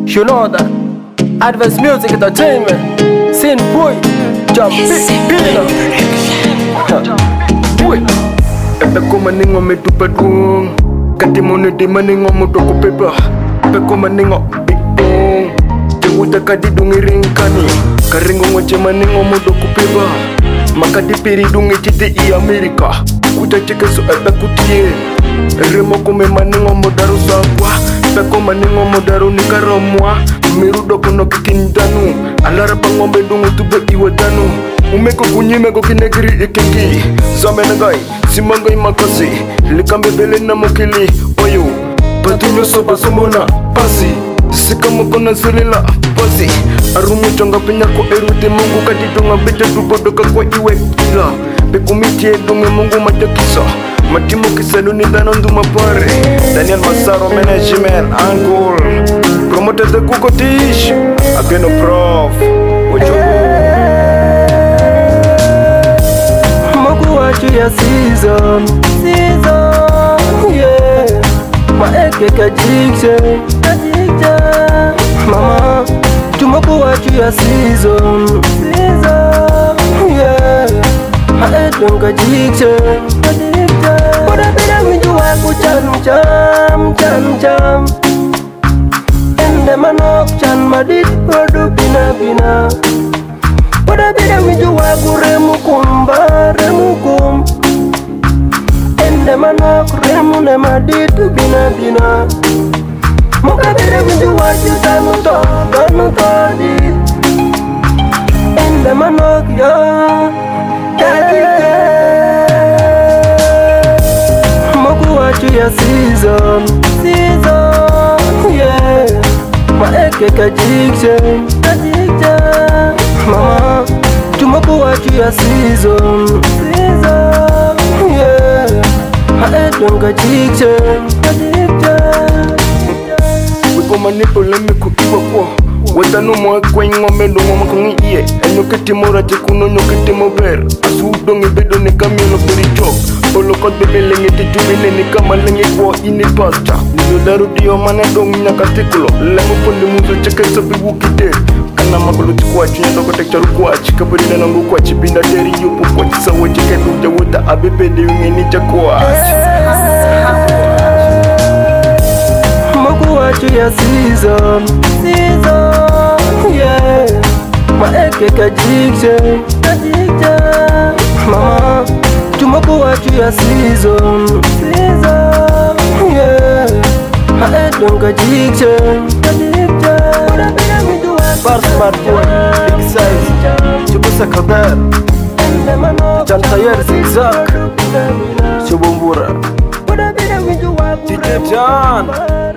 You know that. Advanced Music Entertainment. Sin boy. Jump Pino. Boy. Epeko maningo metupa dung. Katimone di maningo mutoko pepa. Epeko maningo big dung. Jewuta kadidungi ringkani. Karingo ngoche maningo mutoko pepa. Makadipiri dungi chite i Amerika. Kuta chikeso epeko tie. Remo kume maningo modaru sabwa. Epeko maningo modaru nikaromwa. Mirudo kono kikindanu. Alara pangombe dungu tube iwadanu. Umeko kunyime ko kinegiri ikiki. Zame nagai, simangai makasi. Likambe bele na mokili. Oyo, patunyo soba somona pasi. Sika mokona zelila pasi. Arumu changa penya ko erute mungu katidunga bete tubodoka kwa iwe kila. Bekumitie dunge mungu majakisa. Matimo kisaluni danondu mapare. Daniel Masaro Management Angul. Promoter the Kuko Tish. Ageno Prof. Ya season, yeah. Maeke kajikse, mama. Tumokuwa ya season, yeah. Maeke kajikse, Koda bida winju waku cham. Ende manok chan madit produ bina. Koda bida winju waku remukum. Ende manok remu ne maditu bina. Muka bida winju waju tanu todi. Ende manok ya kadike. Muku waju ya season, yeah. Maeke kajikse, mama. Tumoku waju ya season, yeah. Haedon kajikse. Wiko manipule miku iwa kwa. Watanu mwa kwa ingome dongo makongi iye. Enyoketi mora chekuno nyoketi mober. Asu dongi bedo ni kamino perichok. Olokot bebe lenge tijubile ni kama lenge kwa ini pasta. Niyo daru diyo mane dongi nyakatikulo. Lemu pondi muzo cheke sobi wukide. Kana makolo chikuwa chunya doko tekcharu kwa chikabudi nanangu kwa chipinda teri yupu kwa chisawa chike duja wuta abebe de yungeni chakwa. Moku waju ya season, yeah. Maeke kajikse, mama. Tumoku waju ya season, yeah. Haedon kajikse. Bar smart boy, big size, Chubusa Kader, Chantayer Zigzag, Chubumbura, DJ John.